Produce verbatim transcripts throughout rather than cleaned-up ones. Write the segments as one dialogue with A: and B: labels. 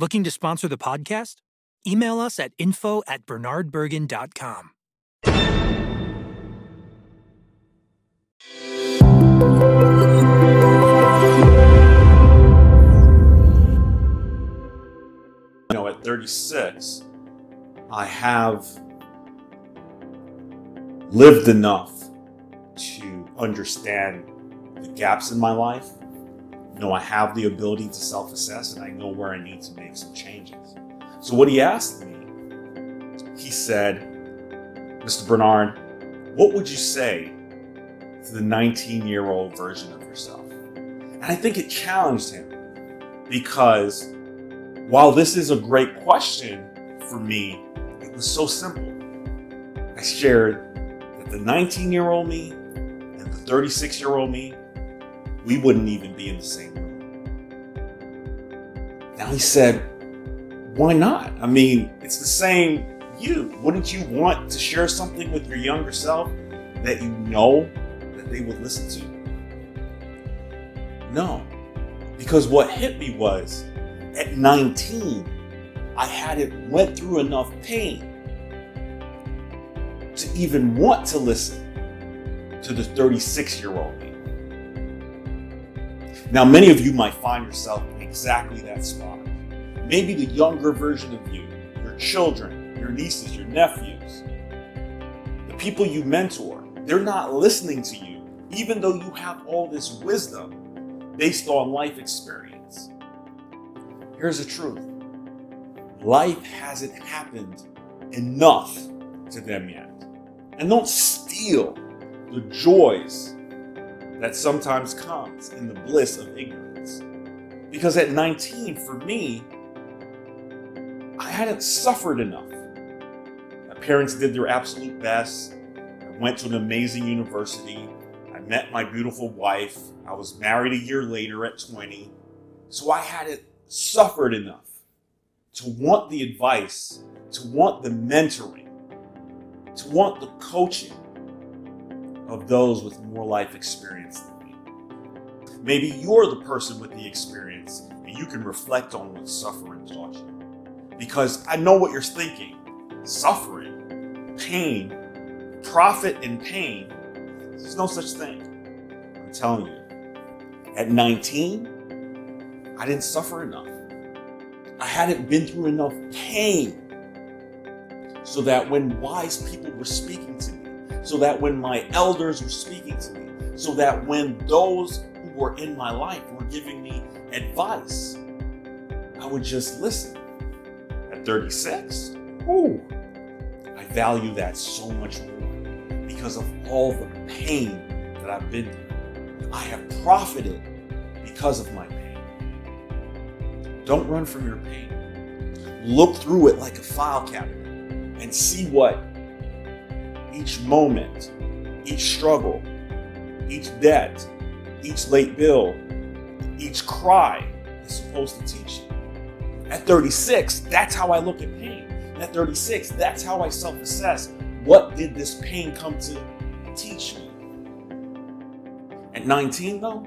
A: Looking to sponsor the podcast? Email us at info at bernard bergen dot com.
B: You know, at thirty-six, I have lived enough to understand the gaps in my life. You know, I have the ability to self-assess, and I know where I need to make some changes. So what he asked me, he said, Mister Bernard, what would you say to the nineteen-year-old version of yourself? And I think it challenged him, because while this is a great question for me, it was so simple. I shared that the nineteen-year-old me and the thirty-six-year-old me, we wouldn't even be in the same room. Now he said, why not? I mean, it's the same you. Wouldn't you want to share something with your younger self that you know that they would listen to? No, because what hit me was, at nineteen, I hadn't went through enough pain to even want to listen to the thirty-six-year-old me. Now, many of you might find yourself in exactly that spot. Maybe the younger version of you, your children, your nieces, your nephews, the people you mentor, they're not listening to you, even though you have all this wisdom based on life experience. Here's the truth. Life hasn't happened enough to them yet. And don't steal the joys that sometimes comes in the bliss of ignorance. Because at nineteen, for me, I hadn't suffered enough. My parents did their absolute best. I went to an amazing university. I met my beautiful wife. I was married a year later at twenty. So I hadn't suffered enough to want the advice, to want the mentoring, to want the coaching of those with more life experience than me. Maybe you're the person with the experience and you can reflect on what suffering taught you. Because I know what you're thinking. Suffering, pain, profit and pain, there's no such thing. I'm telling you. At nineteen, I didn't suffer enough. I hadn't been through enough pain so that when wise people were speaking to me, so that when my elders were speaking to me, so that when those who were in my life were giving me advice, I would just listen. At thirty-six, ooh, I value that so much more because of all the pain that I've been through. I have profited because of my pain. Don't run from your pain. Look through it like a file cabinet and see what each moment, each struggle, each debt, each late bill, each cry is supposed to teach you. At thirty-six, that's how I look at pain. At thirty-six, that's how I self-assess. What did this pain come to teach me? At nineteen, though,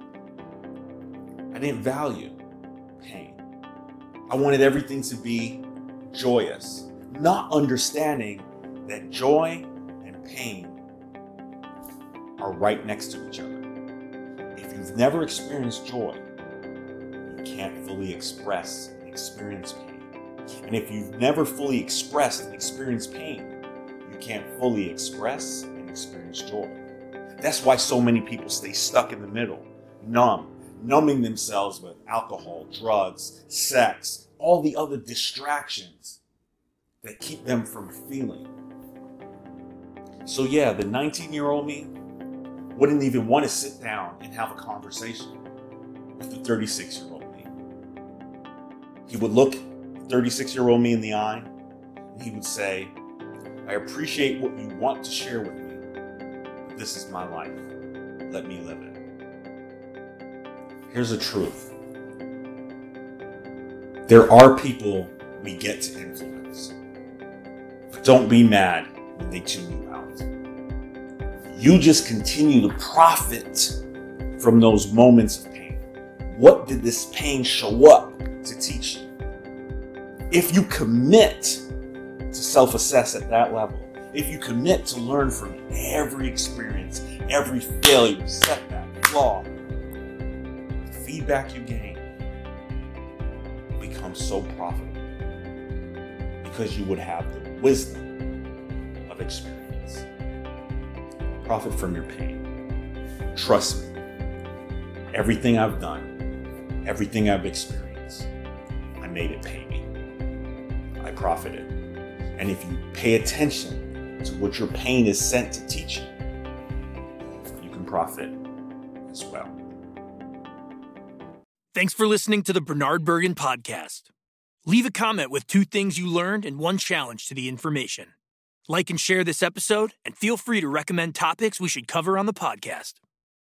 B: I didn't value pain. I wanted everything to be joyous, not understanding that joy and pain are right next to each other. If you've never experienced joy, you can't fully express and experience pain. And if you've never fully expressed and experienced pain, you can't fully express and experience joy. That's why so many people stay stuck in the middle, numb, numbing themselves with alcohol, drugs, sex, all the other distractions that keep them from feeling. So yeah, the nineteen-year-old me wouldn't even want to sit down and have a conversation with the thirty-six-year-old me. He would look the thirty-six-year-old me in the eye, and he would say, I appreciate what you want to share with me, but this is my life. Let me live it. Here's the truth. There are people we get to influence. But don't be mad when they tune you out. You just continue to profit from those moments of pain. What did this pain show up to teach you? If you commit to self-assess at that level, if you commit to learn from every experience, every failure, setback, flaw, the feedback you gain becomes so profitable because you would have the wisdom of experience. Profit from your pain. Trust me, everything I've done, everything I've experienced, I made it pay me. I profited. And if you pay attention to what your pain is sent to teach you, you can profit as well.
A: Thanks for listening to the Bernard Bergen Podcast. Leave a comment with two things you learned and one challenge to the information. Like and share this episode, and feel free to recommend topics we should cover on the podcast.